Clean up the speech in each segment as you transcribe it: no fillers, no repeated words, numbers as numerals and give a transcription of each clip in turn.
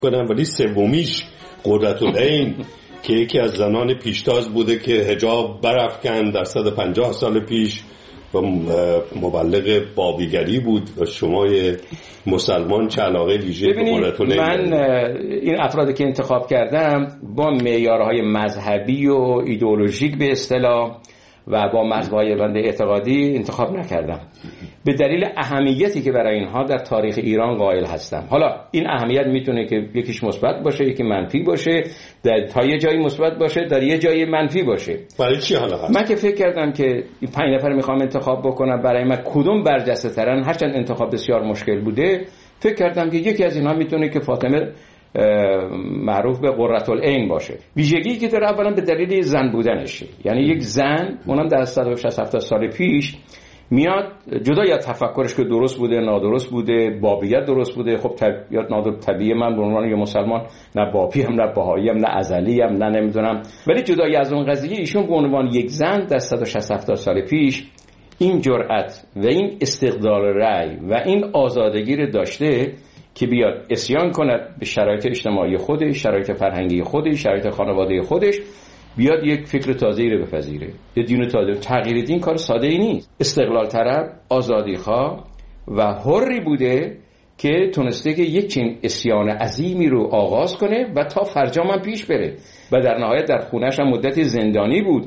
کنم، ولی سومیش قرةالعین که یکی از زنان پیشتاز بوده که حجاب برافکند در 150 سال پیش و مبلغ بابیگری بود و شما مسلمان چه علاقه ویژه به قرةالعین؟ من این افرادی که انتخاب کردم با معیارهای مذهبی و ایدئولوژیک به اصطلاح و با مذهب‌های بنده اعتقادی انتخاب نکردم، به دلیل اهمیتی که برای اینها در تاریخ ایران قائل هستم. حالا این اهمیت میتونه که یکیش مثبت باشه، یکی منفی باشه، تا یه جایی مثبت باشه، در یه جایی منفی باشه. برای چی حالا هست؟ من که فکر کردم که این 5 نفر میخوام انتخاب بکنم، برای من کدوم برجسته ترن، هرچند انتخاب بسیار مشکل بوده، فکر کردم که یکی از اینها میتونه که فاطمه معروف به قرةالعین باشه. ویژگی که داره اولا به دلیل زن بودنشه، یعنی یک زن اونم در 160 سال پیش میاد جدا از تفکرش که درست بوده نادرست بوده، بابیت درست بوده، خب طبیعت نادرست طبیعی، من به عنوان یه مسلمان نه بابی هم نه بهایی هم نه ازلی هم نه نمیدونم، ولی جدای از اون قضیه ایشون به عنوان یک زن در 160 سال پیش این جرأت و این استقلال رأی و این آزادگی رو داشته که بیاد اسیان کنه به شرایط اجتماعی خودش، شرایط فرهنگی خودش، شرایط خانواده خودش، بیاد یک فکر تازه‌ای رو بپذیره، یه دین تازه. تغییر دین کار ساده‌ای نیست. استقلال طلب، آزادی‌خواه و حری بوده که تونسته که یک چنین اسیان عظیمی رو آغاز کنه و تا فرجام هم پیش بره و در نهایت در خونه‌اش هم مدتی زندانی بود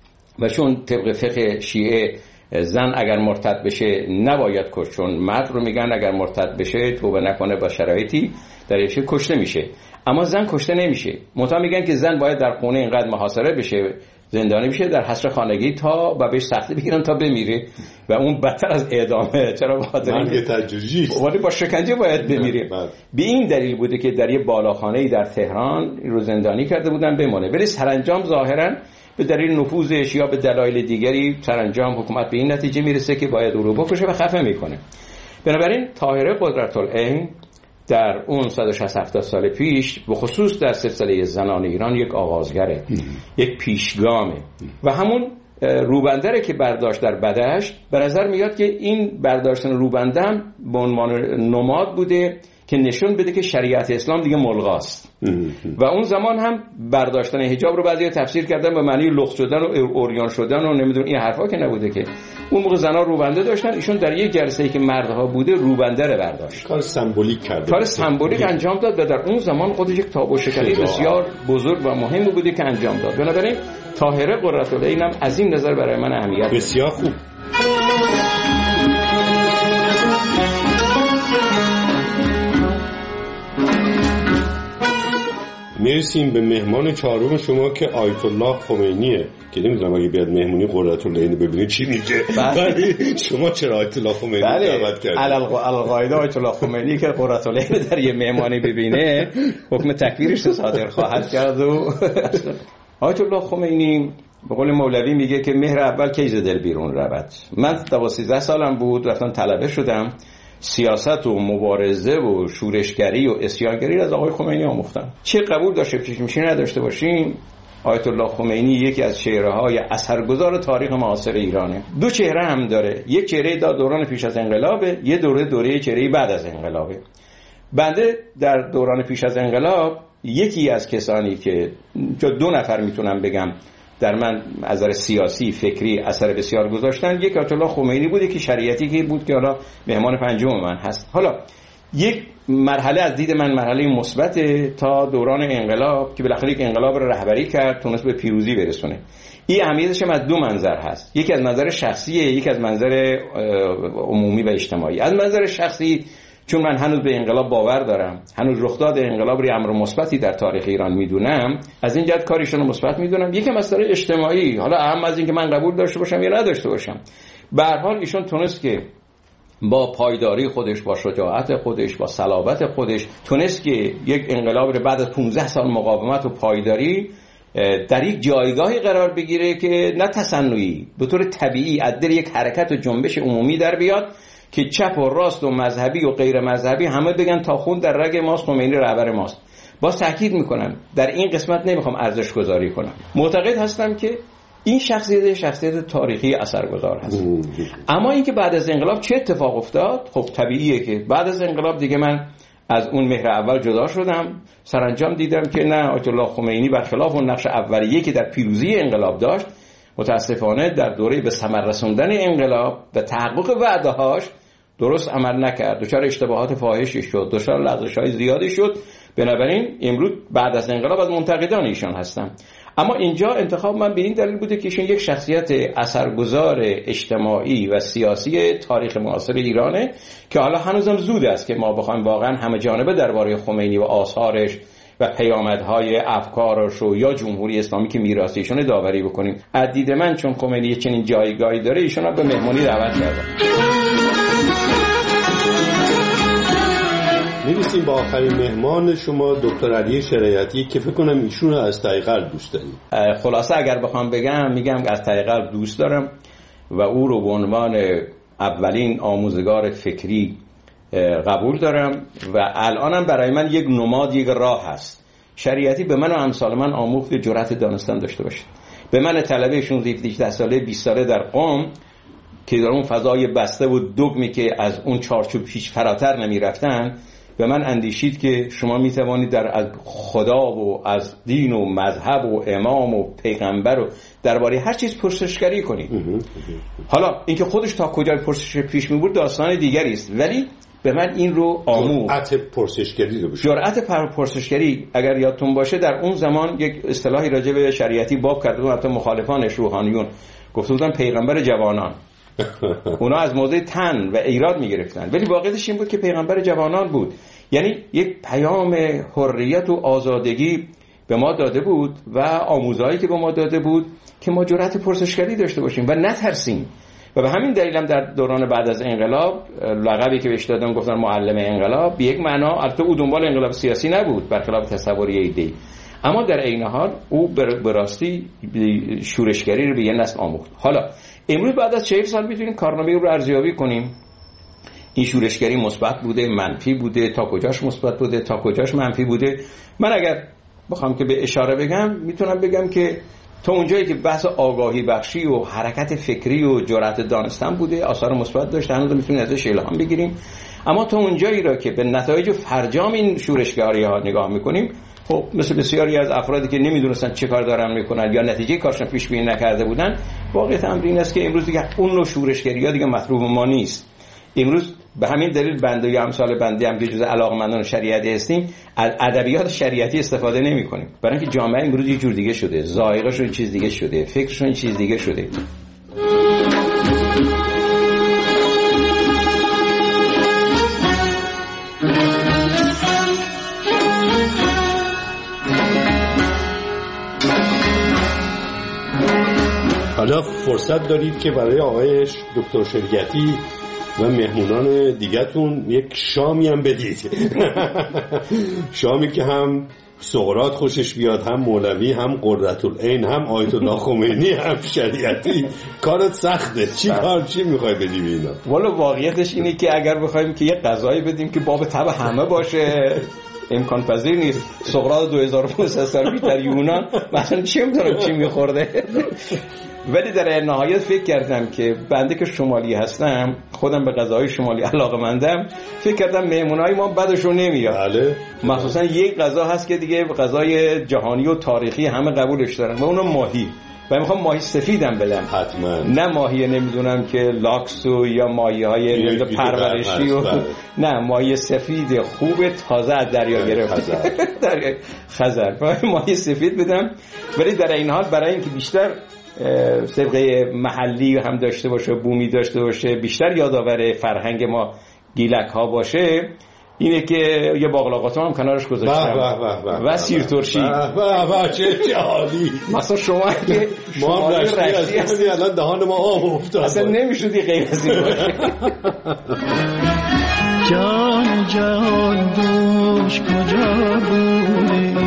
و چون طبق فقه شیعه زن اگر مرتد بشه نباید کشت، چون مرد رو میگن اگر مرتد بشه توبه نکنه با شرایطی درش کشته میشه، اما زن کشته نمیشه. منتها میگن که زن باید در خونه اینقدر محاصره بشه، زندانی بشه، در حصر خانگی تا و بهش سختی بگیرن تا بمیره و اون بدتر از اعدامه. چرا؟ بخاطر مرگ تدریجی ولی با شکنجه باید بمیره. به این دلیل بوده که در یه بالاخانه‌ای در تهران رو زندانی کرده بودن بمونه، ولی سرانجام ظاهراً به دلیل نفوذش یا به دلایل دیگری سرانجام حکومت به این نتیجه میرسه که باید او رو بکشه و خفه میکنه. بنابراین طاهره قرةالعین در اون 160 سال پیش به خصوص در سلسله زنان ایران یک آغازگره، یک پیشگامه و همون روبندره که برداشت در بدشت. به نظر میاد که این برداشتن روبندم به عنوان نماد بوده که نشون بده که شریعت اسلام دیگه ملغاست و اون زمان هم برداشتن حجاب رو بعضیا تفسیر کردن به معنی لخت شدن و اوریان شدن و نمیدونم این حرفا که نبوده، که اون موقع زنا روبنده داشتن، ایشون در یک جلسه‌ای که مردها بوده روبنده رو برداشت، کار سمبولیک کرده، کار سمبولیک انجام داد و در اون زمان خودش یک تابو شکنی بسیار بزرگ و مهمی بوده که انجام داد. بنابراین طاهره قرةالعین هم از این نظر برای من اهمیت بسیار خوب. میرسیم به مهمان چهارم شما که آیت الله خمینیه که نمیدونم اگه بیاد مهمونی قرةالعین ببینید چی میگه. شما چرا آیت الله خمینی دعوت کردید؟ القاعده آیت الله خمینی که قرةالعین در یه مهمانی ببینه حکم تکفیرش صادر خواهد کرد. و آیت الله خمینی به قول مولوی میگه که مهر اول کی ز دل بیرون رود. من 12 سالم بود رفتم طلبه شدم، سیاست و مبارزه و شورشگری و اسیانگری از آقای خمینی آموختم. چه قبول داشته باشیم نداشته باشیم، آیت الله خمینی یکی از چهره‌های اثرگذار تاریخ معاصر ایرانه. دو چهره هم داره، یک چهره دوران پیش از انقلابه، یه دوره چهره بعد از انقلابه. بنده در دوران پیش از انقلاب یکی از کسانی که 2 نفر میتونم بگم در من از نظر سیاسی فکری اثر بسیار گذاشتن، یک آیت الله خمینی بوده که شریعتی که بود که حالا مهمان پنجم من هست. حالا یک مرحله از دید من مرحله مثبت تا دوران انقلاب که بالاخره یک انقلاب رو رهبری کرد، تونست به پیروزی برسونه. این اهمیتش هم از 2 منظر هست، یکی از منظر شخصیه، یکی از منظر عمومی و اجتماعی. از منظر شخصی چون من هنوز به انقلاب باور دارم، هنوز رخداد انقلاب رو امر مثبتی در تاریخ ایران میدونم، از این جهت کارشون رو مثبت میدونم. یکی مسئله اجتماعی، حالا اهم از این که من قبول داشته باشم یا نداشته باشم، به هر حال ایشون تونست که با پایداری خودش، با شجاعت خودش، با صلابت خودش تونست که یک انقلاب رو بعد از 15 سال مقاومت و پایداری در یک جایگاهی قرار بگیره که نه تصنعی، به طور طبیعی از دل یک حرکت و جنبش عمومی در بیاد که چپ و راست و مذهبی و غیر مذهبی همه بگن تا خون در رگ ماست، خمینی رهبر ماست. باز تاکید میکنم در این قسمت نمیخوام ارزش گذاری کنم، معتقد هستم که این شخصیت تاریخی اثرگذار هست. اما اینکه بعد از انقلاب چه اتفاق افتاد، خب طبیعیه که بعد از انقلاب دیگه من از اون مهر اول جدا شدم. سرانجام دیدم که نه، آیت الله خمینی برخلاف اون نقش اولیه که در پیروزی انقلاب داشت، متاسفانه در دوره به ثمر رسوندن انقلاب و تحقق وعده‌هاش درست عمل نکرد. دچار اشتباهات فاحشی شد، دچار لغزش‌های زیادی شد. بنابراین امروز بعد از انقلاب از منتقدان ایشان هستم. اما اینجا انتخاب من به این دلیل بوده که ایشون یک شخصیت اثرگذار اجتماعی و سیاسی تاریخ معاصر ایرانه که حالا هنوزم زود است که ما بخوایم واقعا همه جانبه درباره خمینی و آثارش و پیامدهای افکارش و یا جمهوری اسلامی که میراث ایشونه داوری بکنیم. از دید من چون خمینی چنین جایگاهی داره، ایشون به مهمانی دعوت کردم. می‌رسیم با آخرین مهمان شما، دکتر علی شریعتی، که فکر کنم ایشون رو از طریق قلب دوست دارید. خلاصه اگر بخوام بگم، میگم از طریق قلب دوست دارم و او رو به عنوان اولین آموزگار فکری قبول دارم و الانم برای من یک نماد، یک راه هست. شریعتی به من و امثال من آموخت جرأت دانستن داشته باشه. به من طلبه 18 ساله 20 ساله در قم که در اون فضای بسته و دگمی که از اون چارچوب هیچ فراتر نمی رفتن، به من اندیشید که شما می توانید از خدا و از دین و مذهب و امام و پیغمبر و درباره هر چیز پرسشگری کنید. حالا اینکه خودش تا کجا پرسش پیش می برد داستان دیگری است، ولی به من این رو آموخت. جرأت پرسشگری اگر یادتون باشه در اون زمان یک اصطلاحی راجع به شریعتی باب کرده بود، حتی مخالفانش روحانیون گفته بودن پیغمبر جوانان. اونا از موضع تن و ایراد میگرفتن، ولی واقعیتش این بود که پیغمبر جوانان بود. یعنی یک پیام حریت و آزادگی به ما داده بود و آموزهایی که به ما داده بود که ما جرأت پرسشگری داشته باشیم و نترسیم. و به همین دلیل هم در دوران بعد از انقلاب لقبی که بهش دادن گفتن معلم انقلاب، به یک معنا البته او دنبال انقلاب سیاسی نبود برخلاف تصوری ایده‌ای، اما در عین حال او به راستی شورشگری رو به یه نسل آموخت. حالا امروز بعد از 40 سال میتونیم کارنامه رو ارزیابی کنیم. این شورشگری مثبت بوده، منفی بوده، تا کجاش مثبت بوده، تا کجاش منفی بوده. من اگر بخوام که به اشاره بگم، میتونم بگم که تا اونجایی که بحث آگاهی بخشی و حرکت فکری و جرأت دانستن بوده، آثار مثبت داشته، هنوز میتونیم ازش الهام بگیریم. اما تا اونجایی را که به نتایج فرجام این شورشگری‌ها نگاه میکنیم، خب مثل بسیاری از افرادی که نمیدونستن چه کار دارن میکنن یا نتیجه کارشون پیش بینی نکرده بودن، واقعیت امر این است که امروز دیگه اون نوع شورشگری‌ها دیگه مطلوب ما نیست. امروز به همین دلیل بنده یا امثال بنده هم که جزء علاقه‌مندان شریعتی هستیم، از ادبیات شریعتی استفاده نمی‌کنیم، برای اینکه جامعه امروز یه جور دیگه شده، ذائقه‌شون چیز دیگه شده، فکرشون چیز دیگه شده. حالا فرصت دارید که برای آقای دکتر شریعتی و مهمونان دیگه‌تون یک شامی هم بدید. شامی که هم سقراط خوشش بیاد، هم مولوی، هم قرةالعین، هم آیت الله خمینی، هم شریعتی. کارت سخته. چی میخوای بدی به اینا؟ والا واقعیتش اینه که اگر بخوایم که یه غذایی بدیم که باب طبع همه باشه، امکان پذیر نیست. سقراط 2500 سال پیش یونان مثلا چی می‌دونم چی می‌خورده. ولی در نهایت فکر کردم که بنده که شمالی هستم، خودم به غذاهای شمالی علاقه‌مندم، فکر کردم مهمونای ما بدشون نمیاد. بله. مخصوصا یک غذا هست که دیگه غذای جهانی و تاریخی همه قبولش دارن و اونم ماهی. و میخوام ماهی سفیدم بدم. حتما. نه ماهی نمیدونم که لاکس و یا ماهی‌های پرورشی و نه، ماهی سفید خوب تازه از دریا گرفته. خزر. ماهی سفید بدم. ولی در این حال برای اینکه بیشتر سابقه محلی هم داشته باشه، بومی داشته باشه، بیشتر یادآور فرهنگ ما گیلک ها باشه، اینه که یه باقلاقات هم کنارش گذاشتم و سیر ترشی. چه عالی. مثلا شما که ما رشتی هستی الان دهان ما آب افتاد، اصلا نمیشودی غیر از این باشه. جان جان دوش کجا بودی،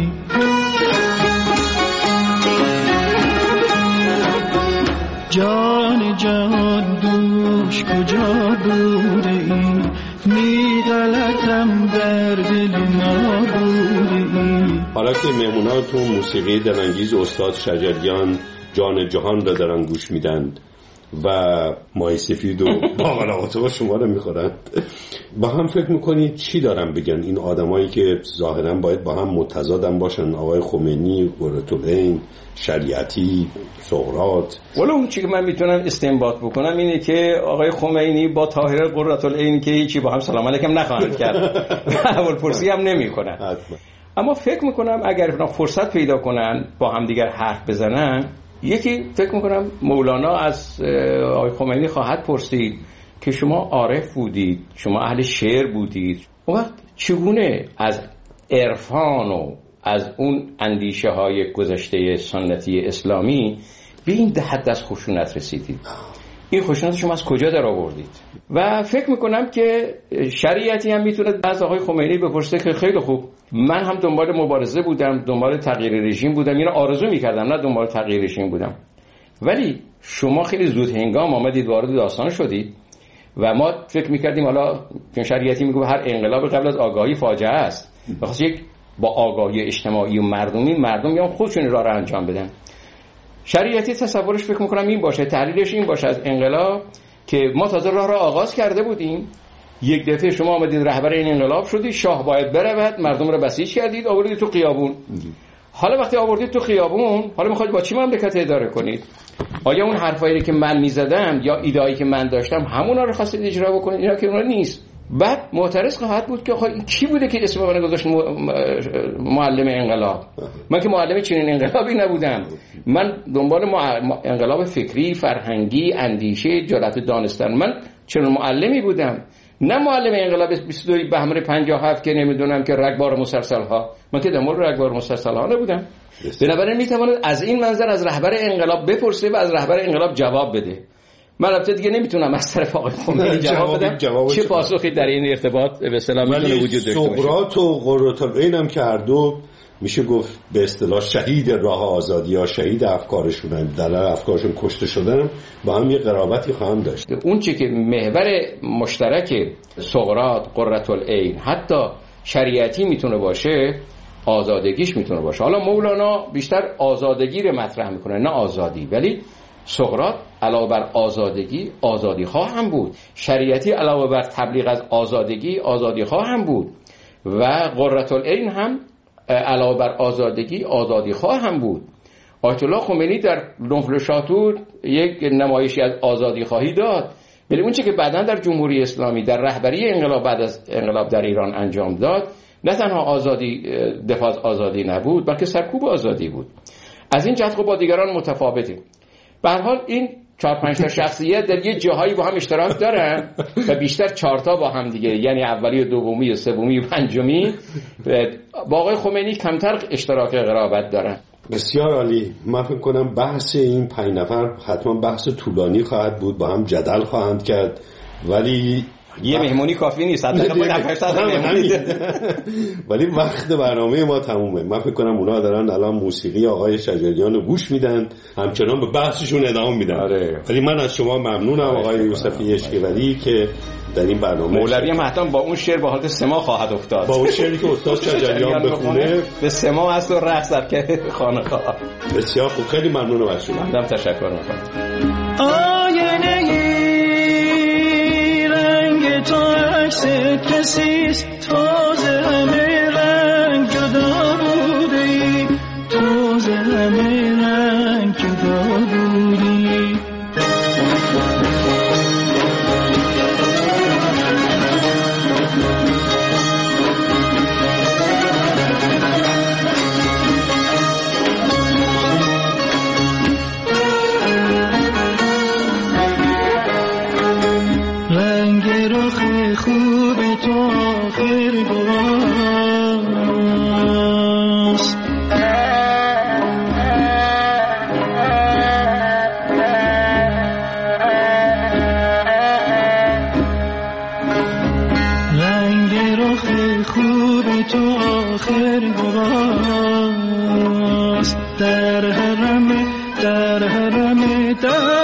جان جان دوش کجا بودی، می غلطم در دل ما بودی. حالا که مهموناتون موسیقی دلانگیز استاد شجریان جان جهان را دارن گوش میدند و ماهی سفید و باقلا شما رو میخورن. با هم فکر میکنید چی دارن بگن این آدمایی که ظاهرا باید با هم متضادن باشن؟ آقای خمینی، قرةالعین، شریعتی، سقراط. ولی اون چیزی که من میتونم استنباط بکنم اینه که آقای خمینی با طاهره قرةالعین که هیچی با هم سلام علیکم نخواهند کرد، اول پرسی هم نمیکنن. اما فکر میکنم اگر فرصت پیدا کنن با هم دیگر حرف بزنن، یکی فکر میکنم مولانا از آقای خمینی خواهد پرسید که شما عارف بودید، شما اهل شعر بودید، اون وقت چگونه از عرفان و از اون اندیشه های گذشته سنتی اسلامی به این حد از خشونت رسیدید؟ این خشونت شما از کجا در آوردید؟ و فکر میکنم که شریعتی هم میتونه از آقای خمینی بپرسه که خیلی خوب، من هم دنبال مبارزه بودم، دنبال تغییر رژیم بودم، اینو آرزو میکردم، نه دنبال تغییر رژیم بودم، ولی شما خیلی زود هنگام آمدید وارد داستان شدید و ما فکر میکردیم حالا شریعتی میگه هر انقلاب قبل از آگاهی فاجعه است، بخاطر یک با آگاهی اجتماعی و مردمی مردم یا خودشون راه رو انجام بدن. شریعتی تصورش فکر میکنم این باشه، تحلیلش این باشه از انقلاب که ما تازه راه را آغاز کرده بودیم، یک دفعه شما آمدید رهبر این انقلاب شدید، شاه باید برود، مردم رو بسیج کردید، آوردید تو خیابون. حالا وقتی آوردید تو خیابون، حالا میخواید با چی مملکت اداره کنید؟ آیا اون حرفایی که من میزدم یا ایده‌ای که من داشتم همونا رو خواستید اجرا بکنید؟ اینا که اون نیست. بعد معترض خواهد بود که آخه کی بوده که اسم من گذاشت معلم انقلاب؟ من که معلم چنین انقلابی نبودم. من دنبال انقلاب فکری، فرهنگی، اندیشه، جرأت دانستن، من چنین معلمی بودم، نه معلم انقلاب 22 بهمن 57 که نمیدونم که رگبار مسلسل ها. من که دنبال رگبار مسلسل ها نبودم. بنابراین میتواند از این منظر از رهبر انقلاب بپرسه و از رهبر انقلاب جواب بده. من البته دیگه نمیتونم از طرف آقای خمینی جواب بدم چه پاسخی در این ارتباط به اصطلاح میتونه وجود داشته باشه. سقراط و قرةالعین هم که هر دو میشه گفت به اصطلاح شهید راه آزادی یا شهید افکارشون، در افکارشون کشته شدن، با هم یه قرابتی خواهم داشت. اون چی که محور مشترک سقراط، قرةالعین، حتی شریعتی میتونه باشه، آزادگیش میتونه باشه. حالا مولانا بیشتر آزادگی رو مطرح میکنه نه آزادی، ولی سقراط علاوه بر آزادگی آزادی خواه هم بود، شریعتی علاوه بر تبلیغ از آزادگی آزادی خواه هم بود و قرةالعین هم علاوه بر آزادگی آزادی خواه هم بود. آیت الله خمینی در نفل شاطور یک نمایشی از آزادی خواهی داد، ولی اون چه که بعداً در جمهوری اسلامی در رهبری انقلاب بعد از انقلاب در ایران انجام داد، نه تنها آزادی دفاع از آزادی نبود بلکه سرکوب آزادی بود. از این جهت با دیگران متفاوتیم. به هر حال این 4-5 تا شخصیت در یه جاهایی با هم اشتراک دارن و بیشتر 4 تا با هم دیگه، یعنی اولی و دومی و سومی و پنجمی با آقای خمینی کمتر اشتراک قرابت دارن. بسیار عالی. من فکر کنم بحث این 5 نفر حتما بحث طولانی خواهد بود، با هم جدل خواهند کرد، ولی یه مهمونی کافی نیست، ولی وقت برنامه ما تمومه. من فکر کنم اونا دارن الان موسیقی آقای شجریان رو گوش میدن، همچنان به بحثشون ادامه میدن. ولی من از شما ممنونم آقای یوسفی اشکیوری که در این برنامه مولوی هم حتما با اون شعر به حالت سما خواهد افتاد، با اون شعری که استاد شجریان بخونه به سما هست و رقص در که خانقاه. بسیار خوب، خیلی ممنونم از شما. من تشکر میکنم. تو عکس کسیست، تازه همه رنگ جدا بودی، تازه همه رنگ جدا بودی. خوب تو آخر گواست، رنگ رخ خوب تو آخر گواست، در حرم